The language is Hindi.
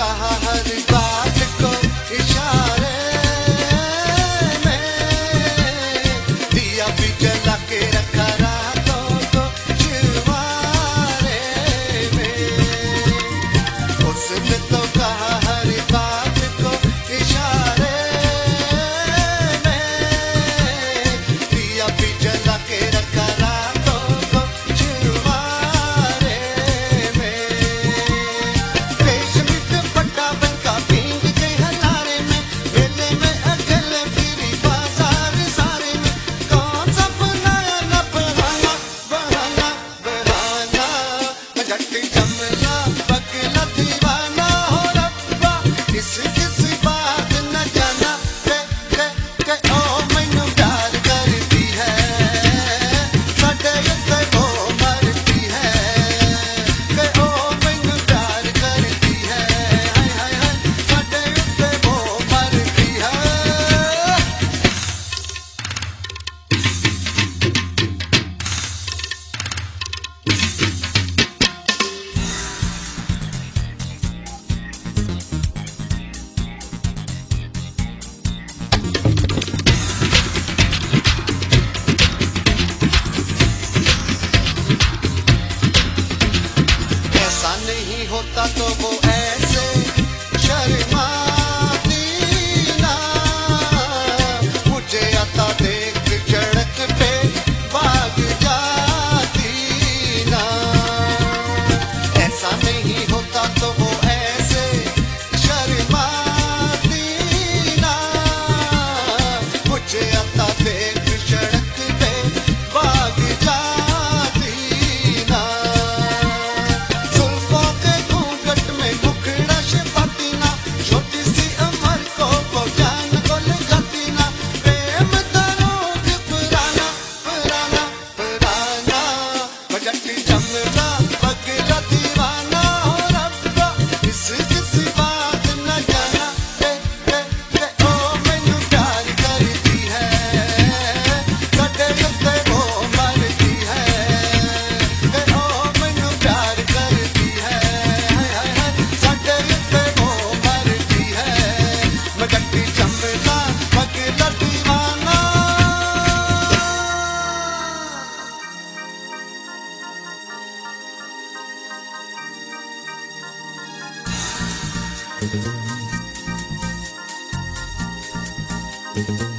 कहा हर बात को इशारे में, दिया भी जला के रखा रातों को चिवारे में। उसने तो कहा हर बात को इशारे में, दिया भी जला के रखा रातों को चिवारे में। देश में दुपट्टा बनका भींग गई हलारे में, मेले में अकेले फिरी बाजार सारे में। कौन सा बनाया न बहाना बहाना बहाना, जट्टी जमला पगला दीवाना हो रब्बा, किसी बात न जाना के ओ मैनू प्यार करती है, साडे उत्ते वो मरती है के ओ मैनू प्यार करती है, हाय हाय हाय साडे उत्ते वो मरती है। ऐसा नहीं होता तो वो ऐसे शर्माती ना, मुझे आता देख सड़क पे भाग जाती ना। ऐसा नहीं होता तो वो ऐसे शर्माती ना, मुझे आता देख सड़क पे भाग जाती ना। जुल्फों के घूंघट में मुखड़ा छिपाती ना, छोटी सी उम्र को वो जान को लगाती ना। प्रेम का रोग पुराना पुराना पुराना, जट्टी जमला पगला दीवाना हो रब्बा, किसी बात न जाना के ओ मैनू प्यार करती है, साडे उत्ते वो मरती है के ओ मैनू प्यार करती है, हाय हाय हाय साडे उत्ते वो मरती है। मैं जट्टी जमला पगला दीवाना। Thank you.